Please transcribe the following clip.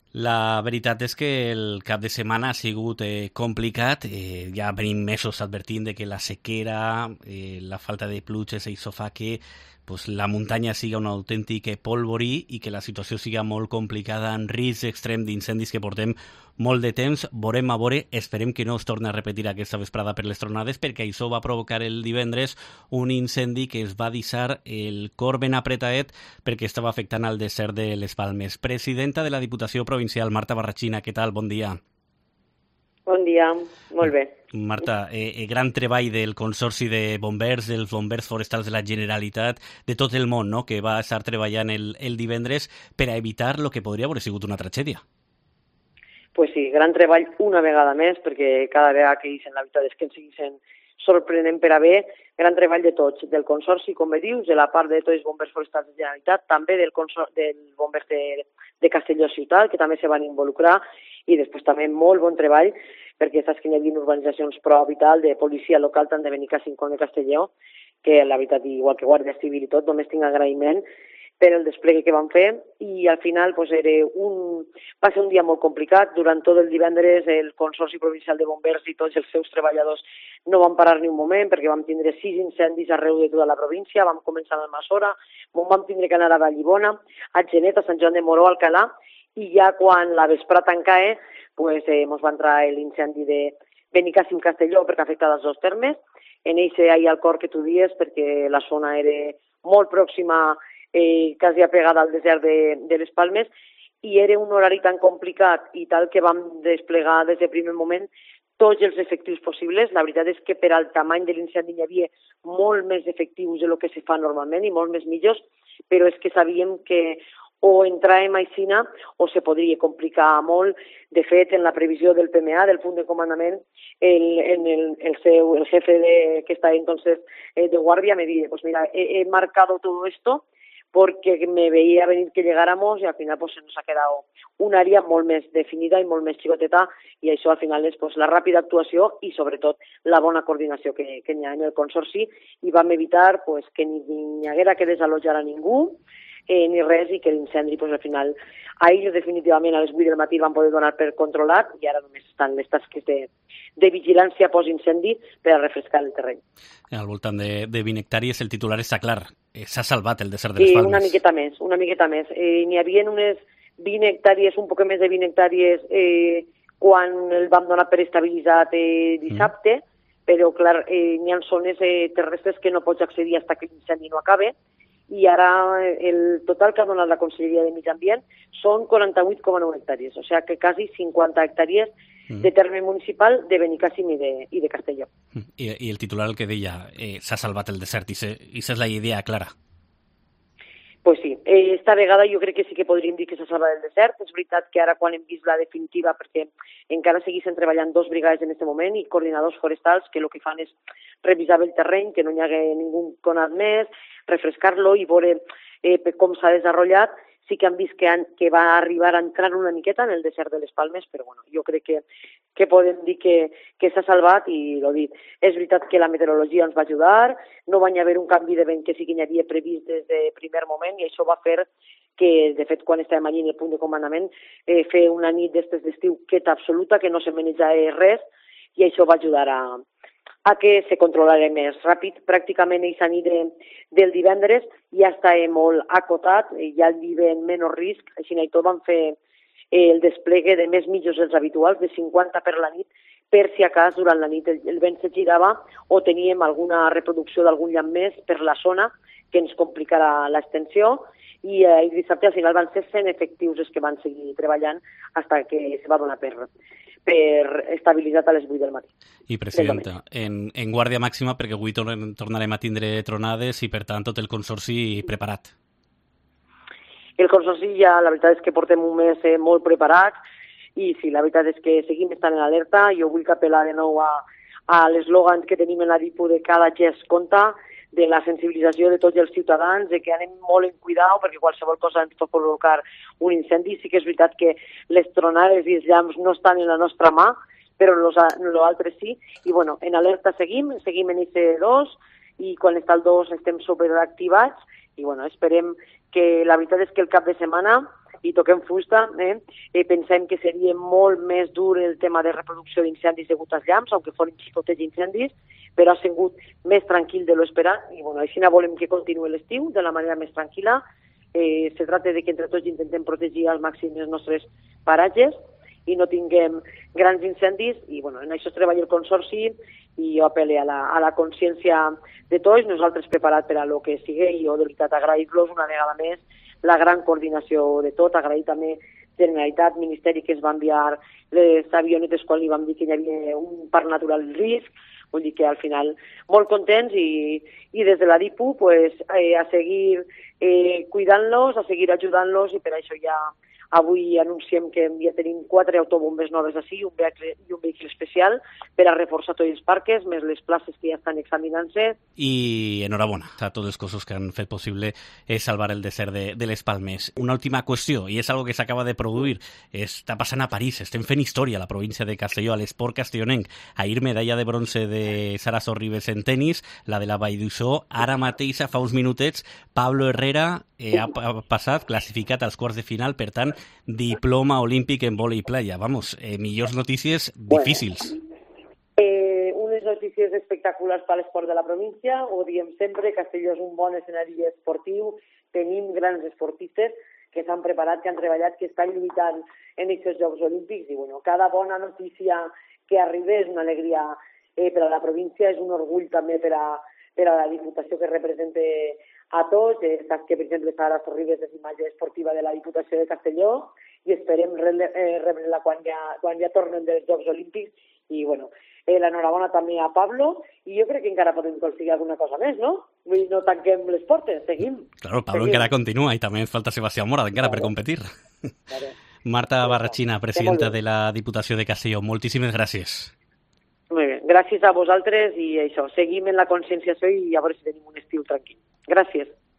La veritat és que el cap de setmana ha sigut complicat. Ja venim mesos advertint de que la sequera, la falta de pluges, això fa que pues, la muntanya siga un autèntic polvorí i que la situació siga molt complicada, en risc extrem d'incendis que portem molt de temps. Veurem a veure, esperem que no es torni a repetir aquesta vesprada per les tronades, perquè això va provocar el divendres un incendi que es va deixar el cor ben apretadet perquè estava afectant al desert de les Palmes. Presidenta de la Diputació Provincial, Marta Barrachina, què tal? Bon dia. Bon dia, molt bé. Marta, gran treball del Consorci de Bombers, dels Bombers Forestals de la Generalitat, de tot el món, no?, que va estar treballant el divendres per a evitar el que podria haver sigut una tragèdia. Pues sí, gran treball una vegada més, perquè cada vegada que dicen la veritat és que ens segueixen sorprenent per a bé. Gran treball de tots, del Consorci, com bé dius, de la part de tots els Bombers Forestals de la Generalitat, també del Bombers de Castelló Ciutat, que també se van involucrar, i després també molt bon treball, perquè saps que hi havia urbanitzacions pro-vital de policia local, tant de Benicàssim com de Castelló, que la veritat, igual que Guàrdia Civil i tot, només tinc agraïment per el desplegue que van fer, i al final va ser un dia molt complicat. Durant tot el divendres el Consorci Provincial de Bombers i tots els seus treballadors no van parar ni un moment, perquè vam tindre 6 incendis arreu de tota la província. Vam començar a Almassora, vam tindre que anar a Vallibona, a Genet, a Sant Joan de Moró, a Alcalà, i ja quan la vesprada tancava, ens va entrar l'incendi de Benicàssim Castelló, perquè afectava els dos termes. En eixe allà al cor que tu dies, perquè la zona era molt pròxima, quasi apegada al desert de les Palmes, i era un horari tan complicat i tal que vam desplegar des del primer moment tots els efectius possibles. La veritat és que per al tamany de l'incendi hi havia molt més efectius del que se fa normalment i molt més millors, però és que sabíem que o entràvem a Aixina o se podria complicar molt. De fet, en la previsió del PMA, del punt de comandament, el jefe que estaba entonces de guardia me dice, pues mira, he marcado todo esto porque me veía venir que llegáramos y al final pues se nos ha quedado un àrea molt més definida i molt més xicoteta, i això al final és pues, la ràpida actuació i sobretot la bona coordinació que hi ha en el Consorci, i vam evitar pues, que ni hi haguera que desallotjar a ningú, ni res, i que l'incendi pues, al final ahir definitivament a les 8 del matí van poder donar per controlat, i ara només estan les tasques de vigilància post-incendi per a refrescar el terreny. Al voltant de 20 hectàrees, el titular està clar, s'ha salvat el desert de les Palmes. Sí, una miqueta més. N'hi havia unes 20 hectàrees, un poc més de 20 hectàrees quan el vam donar per estabilitzat dissabte, però clar, n'hi ha zones terrestres que no pots accedir fins que l'incendi no acabe, i ara el total que ha donat la Conselleria de Medi Ambient són 48,9 hectàrees, o sigui que quasi 50 hectàrees de terme municipal de Benicàssim i de Castelló. I el titular el que deia, s'ha salvat el desert, i aquesta és la idea clara. Pues sí, esta vegada jo crec que sí que podríem dir que s'ha salvat el desert. És veritat que ara quan hem vist la definitiva, perquè encara segueixen treballant 2 brigades en aquest moment i coordinadors forestals que el que fan és revisar el terreny, que no hi hagi ningú conat més, refrescar-lo i veure com s'ha desenvolupat. Sí que han vist que va arribar a entrar una miqueta en el desert de les Palmes, però bueno, jo crec que podem dir que s'ha salvat, i l'ho dit. És veritat que la meteorologia ens va ajudar, no va haver un canvi de vent que sí que hi havia previst des del primer moment, i això va fer que, de fet, quan estàvem allí en el punt de comandament, fer una nit d'estes d'estiu quieta absoluta, que no se manejava res, i això va ajudar a que se controlara més ràpid. Pràcticament aquesta nit del divendres ja estava molt acotat, ja hi havia menys risc, així i tot van fer el desplegue de més mitjos dels habituals, de 50 per la nit, per si a cas durant la nit el vent se girava o teníem alguna reproducció d'algun llamp més per la zona que ens complicarà l'extensió, i dissabte al final van ser 100 efectius els que van seguir treballant fins que se va donar per estabilitzat a les 8 del matí. I, presidenta, en guàrdia màxima, perquè avui tornarem a tindre tronades i, per tant, tot el Consorci preparat. El Consorci ja, la veritat és que portem un mes molt preparats, i sí, la veritat és que seguim estant en alerta. Jo vull apel·lar de nou a l'eslògan que tenim en la DIPU de cada gest compta, de la sensibilització de tots els ciutadans, de que anem molt en cuidado, perquè qualsevol cosa ens pot provocar un incendi. Sí que és veritat que les tronades i els llamps no estan en la nostra mà, però l'altre sí. I bueno, en alerta seguim en IC2, i quan està el 2 estem superactivats, i bueno, esperem que la veritat és que el cap de setmana i toquem fusta, pensem que seria molt més dur el tema de reproducció d'incendis degut als llamps, aunque foren xicotets incendis, però ha sigut més tranquil de lo esperat, i bueno, així volem que continuï l'estiu de la manera més tranquil·la. Se tracta de que entre tots intentem protegir al màxim els nostres paratges i no tinguem grans incendis, i bueno, en això treballa el Consorci, i jo apel·le a la consciència de tots, nosaltres preparats per a lo que sigui, i jo de veritat agrair-los una vegada més la gran coordinació de tot, agrair també Generalitat, Ministeri, que es va enviar les avionetes quan li vam dir que hi havia un parc natural en risc, vull dir que al final molt contents, i des de la DIPU pues, a seguir cuidant-los, a seguir ajudant-los, i per això ja avui anunciem que ja tenim 4 autobombes noves així, un vehicle especial per a reforçar tots els parques, més les places que ja estan examinant-se. I enhorabona a tots els cossos que han fet possible salvar el desert de les Palmes. Una última qüestió, i és algo que s'acaba de produir, està passant a París, estem fent història a la província de Castelló, a l'esport castellonenc. Ahir medalla de bronze de Sara Sorribes en tenis, la de la Vall d'Uixó. Ara mateix, fa uns minutets, Pablo Herrera ha passat classificat als quarts de final, per tant, diploma olímpic en vòlei playa. Vamos, millors notícies difícils. Unes notícies espectaculars per a l'esport de la província, ho diem sempre, Castelló és un bon escenari esportiu, tenim grans esportistes que s'han preparat, que han treballat, que estan lluitant en aquests Jocs Olímpics, i bueno, cada bona notícia que arriba és una alegria per a la província, és un orgull també per a la Diputació que representa a tots. Saps que, per exemple, Sara Sorribes és imatge esportiva de la Diputació de Castelló, i esperem rebre-la quan ja tornen dels Jocs Olímpics. I bueno, l'enhorabona també a Pablo, i jo crec que encara podem aconseguir alguna cosa més, no? Vull dir, no tanquem les portes, seguim. Claro, Pablo encara continua, i també ens falta Sebastián Mora encara per competir. Marta Barrachina, presidenta de la Diputació de Castelló, moltíssimes gràcies. Molt bé, gràcies a vosaltres, i això, seguim en la conscienciació i a veure si tenim un estiu tranquil. Gràcies.